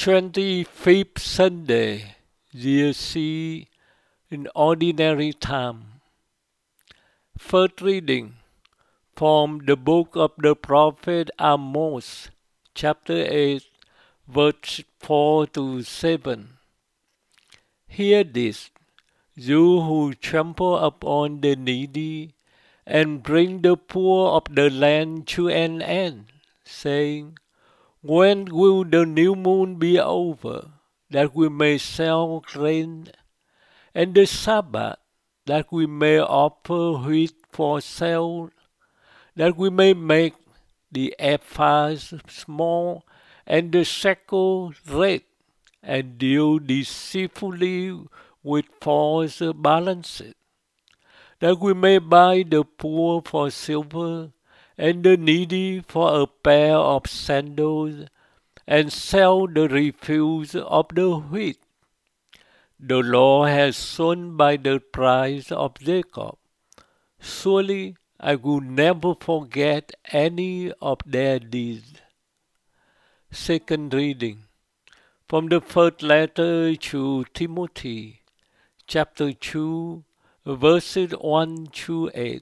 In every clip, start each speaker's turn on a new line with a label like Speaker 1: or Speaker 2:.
Speaker 1: 25th Sunday, Year C, in Ordinary Time. First reading from the book of the prophet Amos, chapter 8, verse 4 to 7. Hear this, you who trample upon the needy, and bring the poor of the land to an end, saying, when will the new moon be over, that we may sell grain, and the Sabbath, that we may offer wheat for sale, that we may make the ephah small, and the shekel red, and deal deceitfully with false balances, that we may buy the poor for silver, and the needy for a pair of sandals, and sell the refuse of the wheat. The Lord has sworn by the price of Jacob. Surely I will never forget any of their deeds. Second reading from the first letter to Timothy, chapter 2, verses 1 to 8.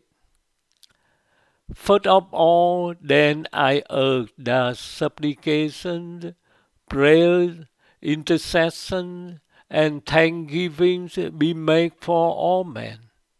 Speaker 1: First of all, then I urge that supplications, prayers, intercessions, and thanksgivings be made for all men,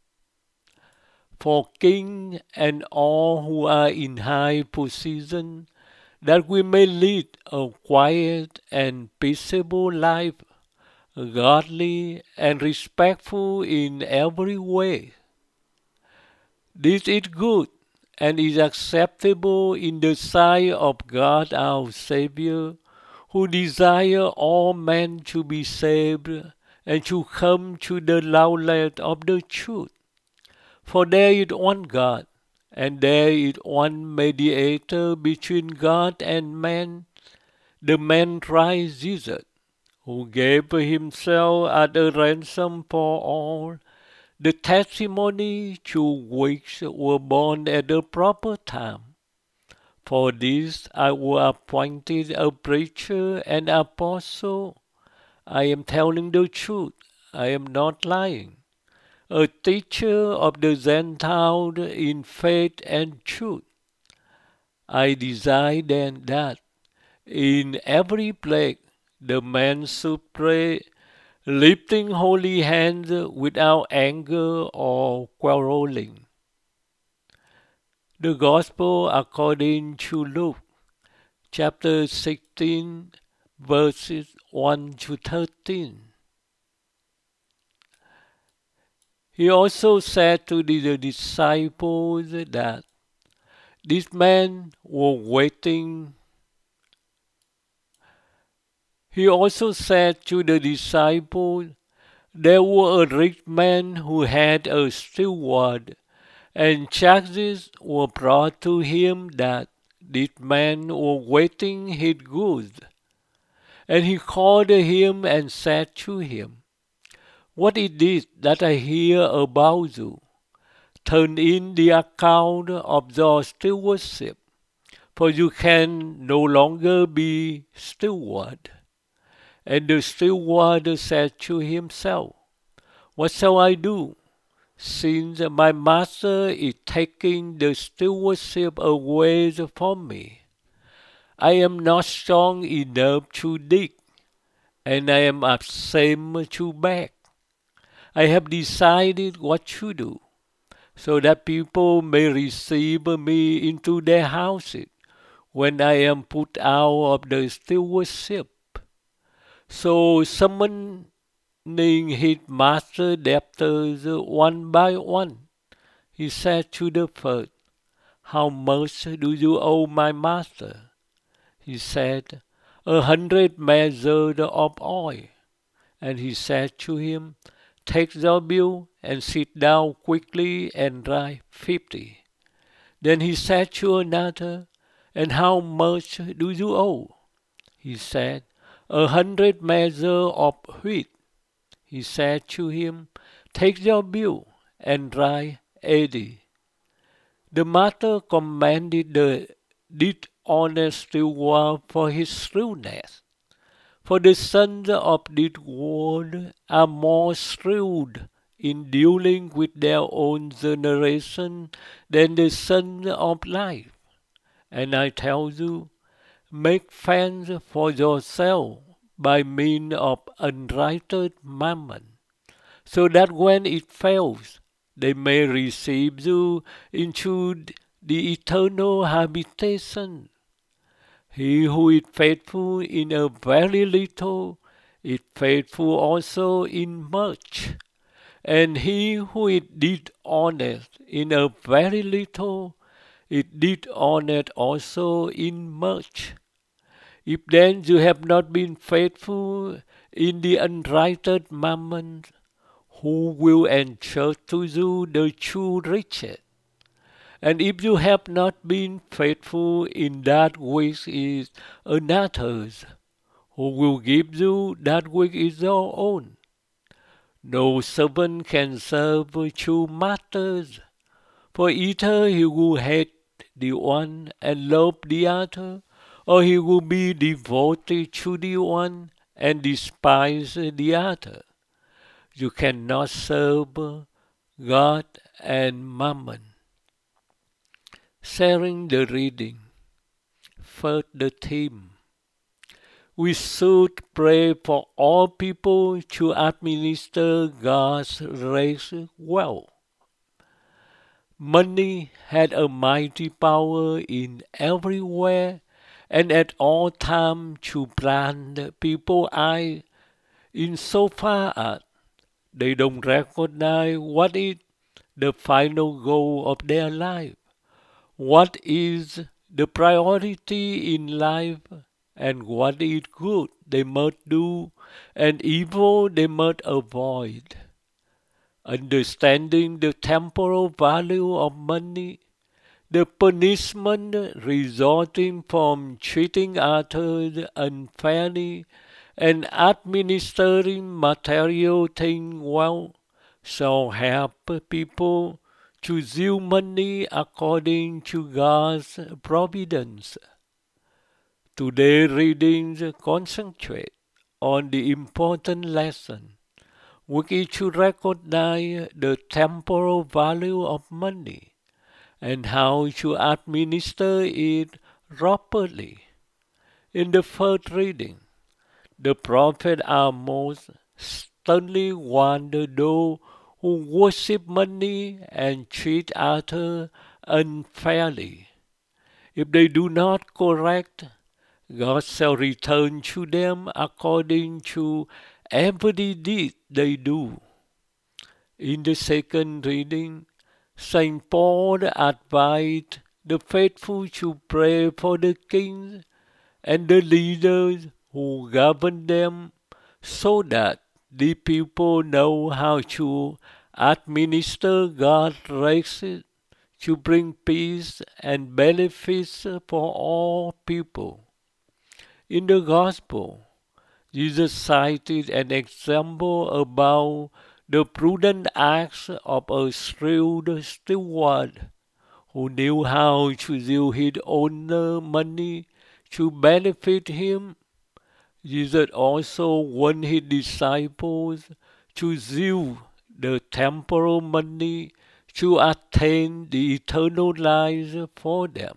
Speaker 1: for kings and all who are in high position, that we may lead a quiet and peaceable life, godly and respectful in every way. This is good and is acceptable in the sight of God our Savior, who desire all men to be saved and to come to the knowledge of the truth. For there is one God, and there is one mediator between God and man, the man Christ Jesus, who gave himself as a ransom for all, the testimony to which were born at the proper time. For this I was appointed a preacher and apostle. I am telling the truth, I am not lying. A teacher of the Gentiles in faith and truth. I desire then that in every place the man should pray, lifting holy hands without anger or quarreling. The Gospel according to Luke, chapter 16, verses 1 to 13. He also said to the disciples that this man was waiting. He also said to the disciples, there was a rich man who had a steward, and charges were brought to him that this man was waiting his goods. And he called him and said to him, what is this that I hear about you? Turn in the account of your stewardship, for you can no longer be steward. And the steward said to himself, what shall I do, since my master is taking the stewardship away from me? I am not strong enough to dig, and I am ashamed to beg. I have decided what to do, so that people may receive me into their houses when I am put out of the stewardship. So summoning his master's debtors one by one, he said to the first, how much do you owe my master? He said, 100 measures of oil. And he said to him, take your bill and sit down quickly and write 50. Then he said to another, and how much do you owe? He said, 100 measures of wheat. He said to him, take your bill and write 80. The master commended the dishonest steward for his shrewdness. For the sons of this world are more shrewd in dealing with their own generation than the sons of light. And I tell you, make friends for yourself by means of unrighted mammon, so that when it fails, they may receive you into the eternal habitation. He who is faithful in a very little is faithful also in much. And he who is dishonest in a very little is dishonest also in much. If then you have not been faithful in the unrighted mammon, who will entrust to you the true riches? And if you have not been faithful in that which is another's, who will give you that which is your own? No servant can serve two masters, for either he will hate the one and love the other, or he will be devoted to the one and despise the other. You cannot serve God and Mammon. Sharing the reading. First, the theme. We should pray for all people to administer God's grace well. Money had a mighty power in everywhere and at all times to blind people's eyes insofar as they don't recognize what is the final goal of their life, what is the priority in life, and what is good they must do, and evil they must avoid. Understanding the temporal value of money, the punishment resulting from treating others unfairly, and administering material things well, shall help people to use money according to God's providence. Today's readings concentrate on the important lesson, which is to recognize the temporal value of money and how to administer it properly. In the first reading, the prophet Amos sternly warned those who worship money and treat others unfairly. If they do not correct, God shall return to them according to every deed they do. In the second reading, St. Paul advised the faithful to pray for the kings and the leaders who govern them, so that the people know how to administer God's grace to bring peace and benefits for all people. In the Gospel, Jesus cited an example about the prudent acts of a shrewd steward who knew how to use his own money to benefit him. Jesus also warned his disciples to use the temporal money to attain the eternal life for them.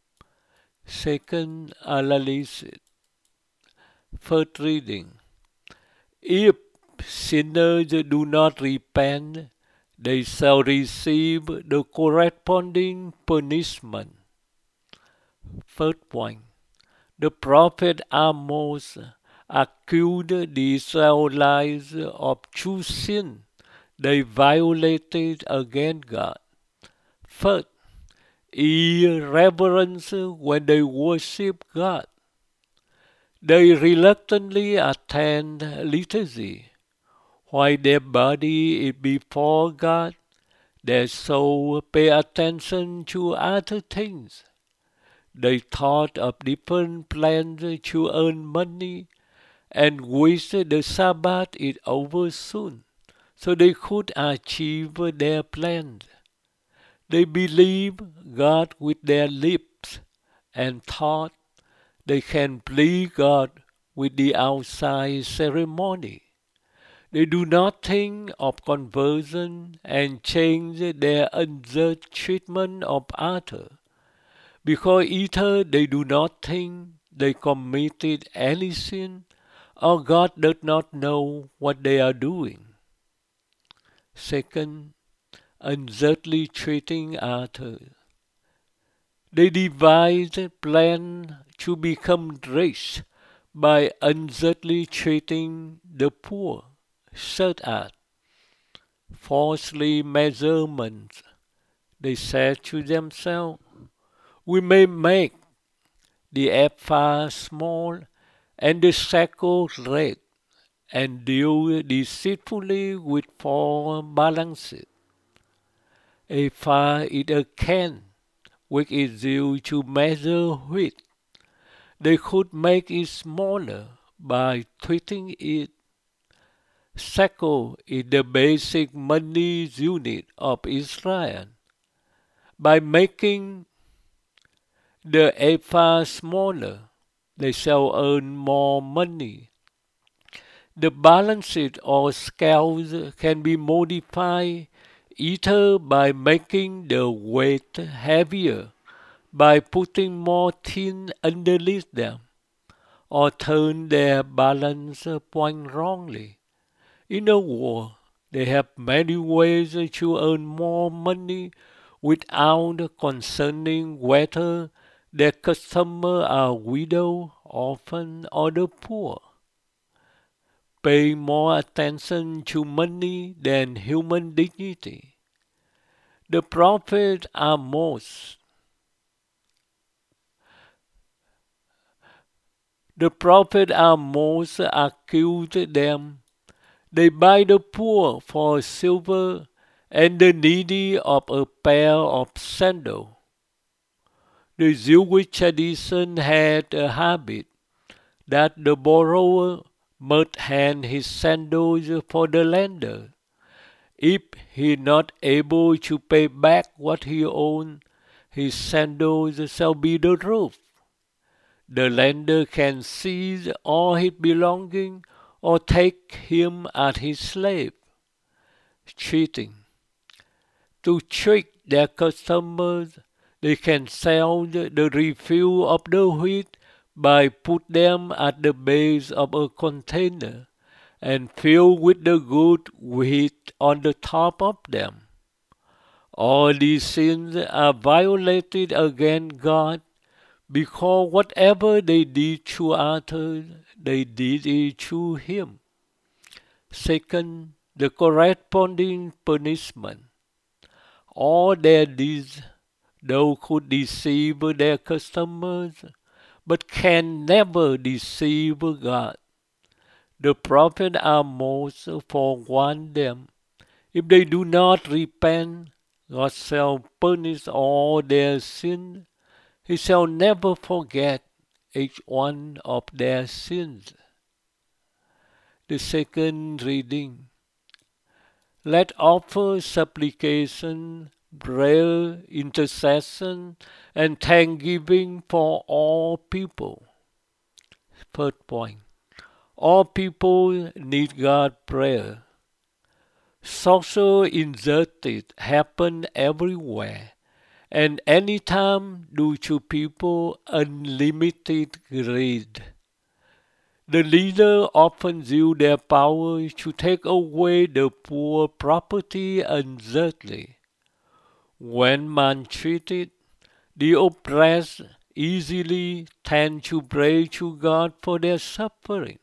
Speaker 1: Second analysis. First reading. If sinners do not repent, they shall receive the corresponding punishment. First point. The prophet Amos accused the Israelites of two sins they violated against God. First, irreverence when they worship God. They reluctantly attend liturgy. While their body is before God, their soul pay attention to other things. They thought of different plans to earn money and wish the Sabbath is over soon, so they could achieve their plans. They believed God with their lips and thought they can please God with the outside ceremony. They do not think of conversion and change their unjust treatment of others, because either they do not think they committed any sin, or God does not know what they are doing. Second, unjustly treating others. They devise a plan to become rich by unjustly treating the poor, such as falsely measurements. They said to themselves, we may make the ephah small and the shekel red, and deal deceitfully with false balances. Ephah is a can which is used to measure wheat. They could make it smaller by twisting it. Shekel is the basic money unit of Israel. By making the ephah smaller, they shall earn more money. The balances or scales can be modified either by making the weight heavier, by putting more tin underneath them, or turn their balance point wrongly. In a war, they have many ways to earn more money without concerning whether their customers are widow, orphan, or the poor. Pay more attention to money than human dignity. The prophet Amos accused them. They buy the poor for silver and the needy of a pair of sandals. The Jewish tradition had a habit that the borrower must hand his sandals for the lender. If he is not able to pay back what he owns, his sandals shall be the roof. The lender can seize all his belongings or take him as his slave. Cheating. To trick their customers, they can sell the refuse of the wheat by put them at the base of a container and fill with the good wheat on the top of them. All these sins are violated against God, because whatever they did to others, they did it to Him. Second, the corresponding punishment. All their deeds, though, could deceive their customers, but can never deceive God. The prophet Amos forewarned them, if they do not repent, God shall punish all their sins. He shall never forget each one of their sins. The second reading. Let offer supplication, prayer, intercession, and thanksgiving for all people. Third point. All people need God's prayer. Social injustice happens everywhere, and anytime due to people's unlimited greed. The leaders often use their power to take away the poor property unjustly. When maltreated, the oppressed easily tend to pray to God for their suffering.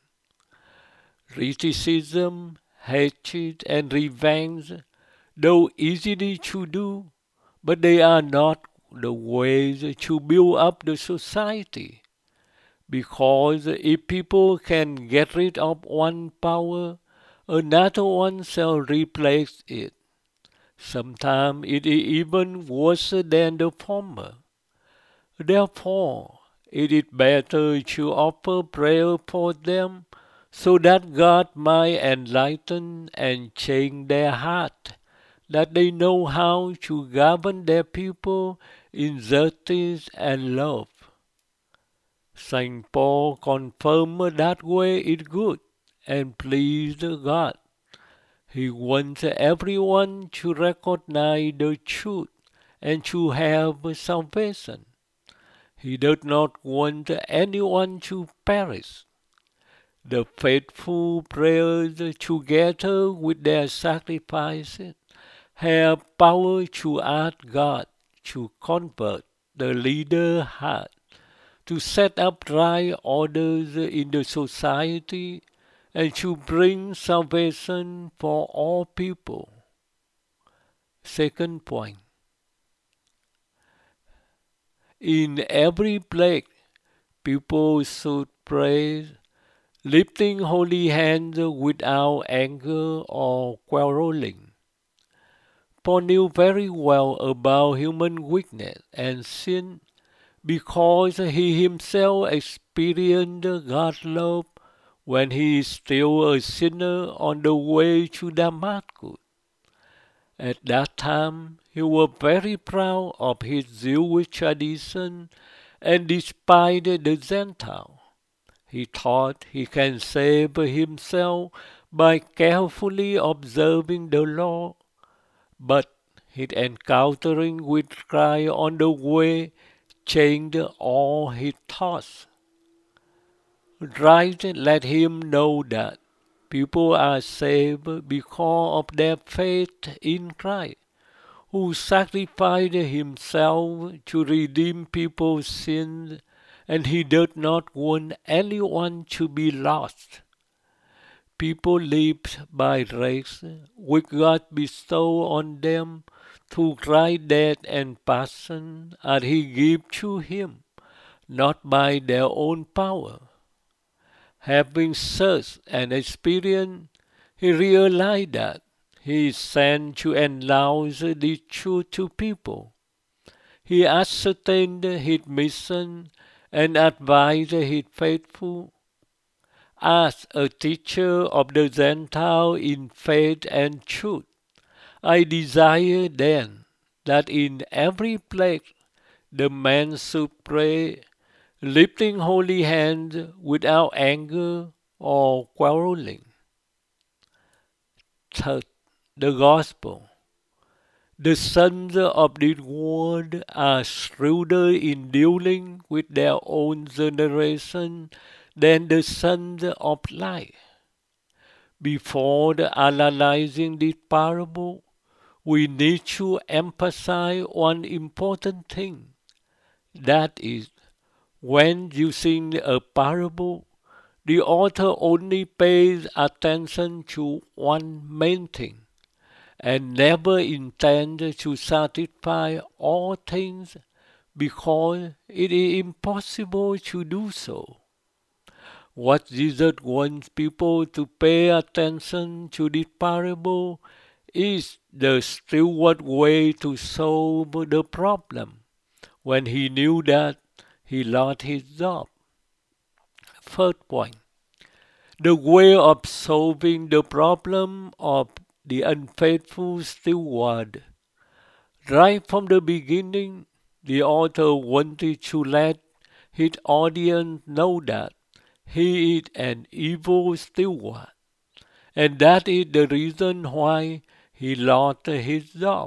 Speaker 1: Criticism, hatred, and revenge, though easily to do, but they are not the ways to build up the society. Because if people can get rid of one power, another one shall replace it. Sometimes it is even worse than the former. Therefore, it is better to offer prayer for them, so that God might enlighten and change their heart, that they know how to govern their people in justice and love. Saint Paul confirmed that way is good and pleased God. He wants everyone to recognize the truth and to have salvation. He does not want anyone to perish. The faithful prayers together with their sacrifices have power to ask God to convert the leader's heart, to set up right orders in the society, and to bring salvation for all people. Second point. In every place, people should pray, lifting holy hands without anger or quarreling. Paul knew very well about human weakness and sin because he himself experienced God's love when he is still a sinner on the way to Damascus. At that time, he was very proud of his Jewish tradition and despised the Gentiles. He thought he can save himself by carefully observing the law, but his encountering with Christ on the way changed all his thoughts. Christ let him know that people are saved because of their faith in Christ, who sacrificed himself to redeem people's sins, and he does not want anyone to be lost. People live by grace, which God bestowed on them through Christ's death and passion, as he gave to him, not by their own power. Having such an experience, he realized that he is sent to announce the truth to people. He ascertained his mission and advised his faithful. As a teacher of the Gentiles in faith and truth, I desire then that in every place the man should pray, lifting holy hands without anger or quarreling. Third, the Gospel. The sons of this world are shrewder in dealing with their own generation than the sons of light. Before analyzing this parable, we need to emphasize one important thing. That is, when using a parable, the author only pays attention to one main thing and never intends to satisfy all things because it is impossible to do so. What Jesus wants people to pay attention to this parable is the steward way to solve the problem when he knew that he lost his job. Third point, the way of solving the problem of the unfaithful steward. Right from the beginning, the author wanted to let his audience know that he is an evil steward, and that is the reason why he lost his job.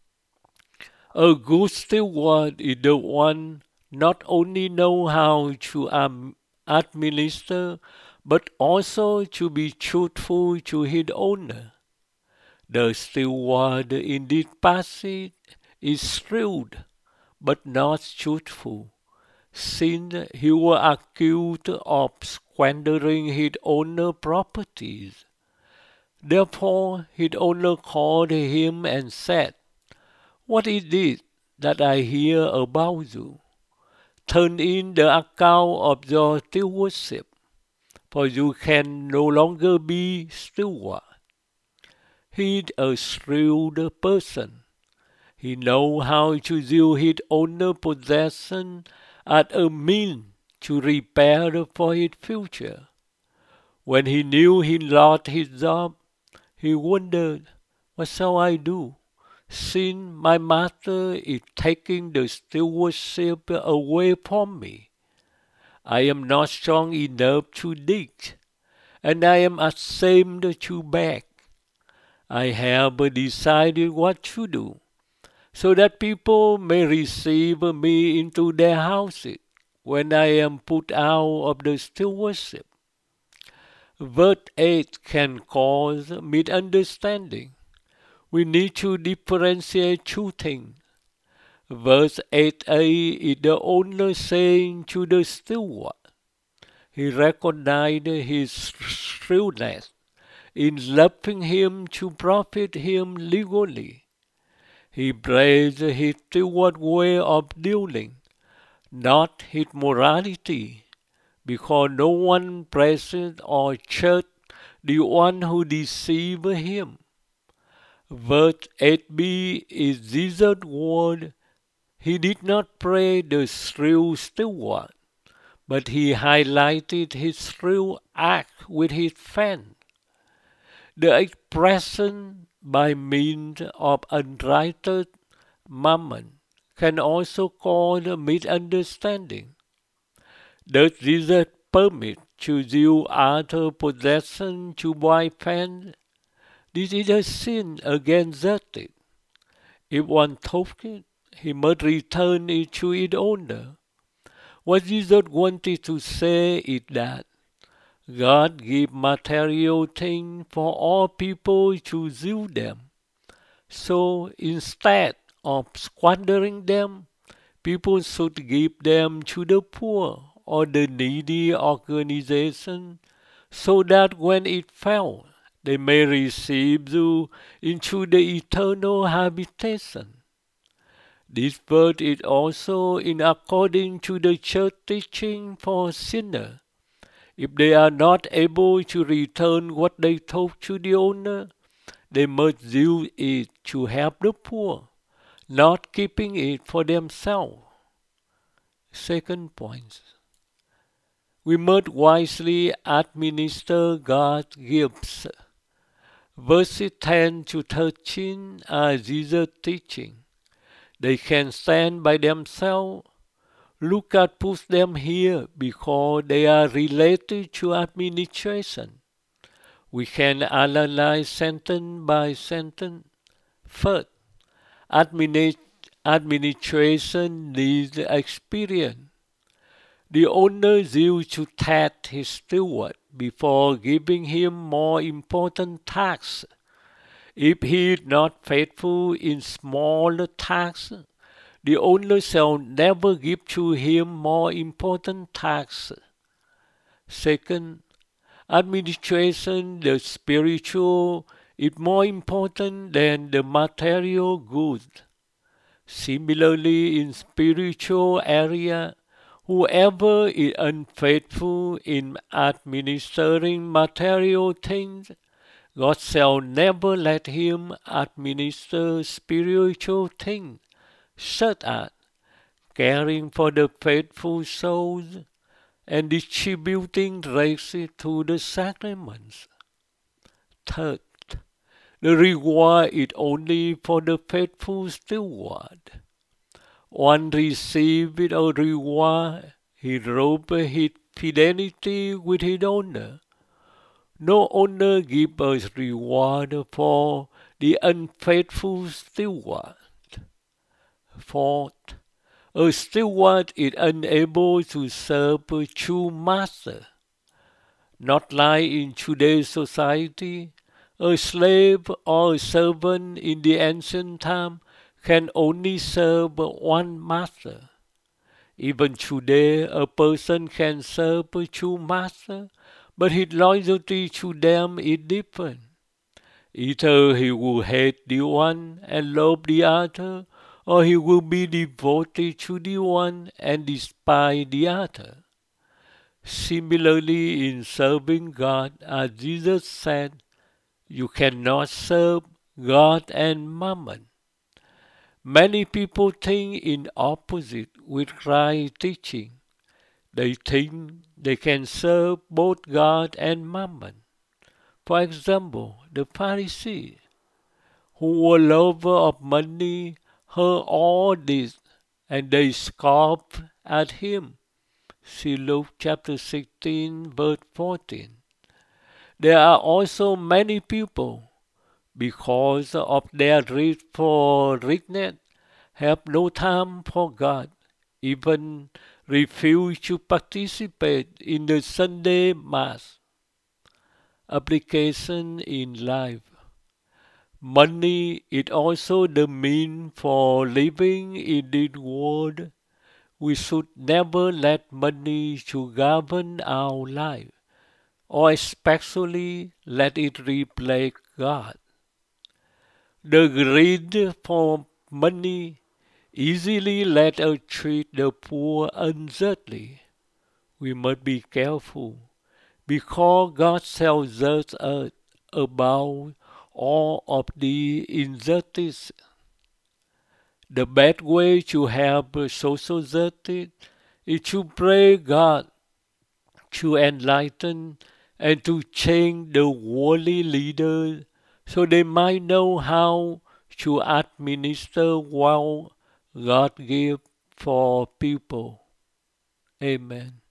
Speaker 1: A good steward is the one not only know how to administer, but also to be truthful to his owner. The steward in this passage is shrewd, but not truthful, since he was accused of squandering his owner's properties. Therefore his owner called him and said, "What is this that I hear about you? Turn in the account of your stewardship, for you can no longer be steward." He is a shrewd person. He knows how to use his owner's possession as a means to prepare for his future. When he knew he lost his job, he wondered, "What shall I do, since my master is taking the stewardship away from me?" I am not strong enough to dig, and I am ashamed to beg. I have decided what to do, so that people may receive me into their houses when I am put out of the stewardship. Verse 8 can cause misunderstanding. We need to differentiate two things. Verse 8a is the owner saying to the steward, he recognized his shrewdness in loving him to profit him legally. He praised his steward way of dealing, not his morality, because no one present or judged the one who deceived him. Verse 8b is Jesus' word. He did not praise the shrewd steward, but he highlighted his shrewd act with his fan. The expression by means of unrighteous mammon can also cause a misunderstanding. Does Jesus permit to use other possession to buy fan? This is a sin against justice. If one took it, he must return it to its owner. What Jesus wanted to say is that God gives material things for all people to use them. So instead of squandering them, people should give them to the poor or the needy organization, so that when it fails, they may receive you into the eternal habitation. This verse is also in according to the church teaching for sinners. If they are not able to return what they took to the owner, they must use it to help the poor, not keeping it for themselves. Second point. We must wisely administer God's gifts. Verses 10 to 13 are Jesus' teaching. They can stand by themselves. Lucas puts them here because they are related to administration. We can analyze sentence by sentence. First, administration needs experience. The owner used to test his steward before giving him more important tasks. If he is not faithful in smaller tasks, the owner shall never give to him more important tasks. Second, administration, the spiritual, is more important than the material goods. Similarly, in spiritual area, whoever is unfaithful in administering material things, God shall never let him administer spiritual things, such as caring for the faithful souls and distributing graces to the sacraments. Third, the reward is only for the faithful steward. One received a reward, he robed his fidelity with his owner. No owner gives a reward for the unfaithful steward. Fourth, a steward is unable to serve a true master. Not like in today's society, a slave or a servant in the ancient time can only serve one master. Even today, a person can serve a true master, but his loyalty to them is different. Either he will hate the one and love the other, or he will be devoted to the one and despise the other. Similarly, in serving God, as Jesus said, you cannot serve God and mammon. Many people think in opposite with Christ's teaching. They think they can serve both God and mammon. For example, the Pharisees, who were lovers of money, heard all this, and they scoffed at him, See Luke chapter 16, verse 14. There are also many people, because of their greed for richness, have no time for God, even refuse to participate in the Sunday Mass. Application in life. Money is also the means for living in this world. We should never let money to govern our life, or especially let it replace God. The greed for money easily let us treat the poor unjustly. We must be careful, because God tells us about all of the injustice. The best way to have social justice is to pray God to enlighten and to change the worldly leaders so they might know how to administer what God gives for people. Amen.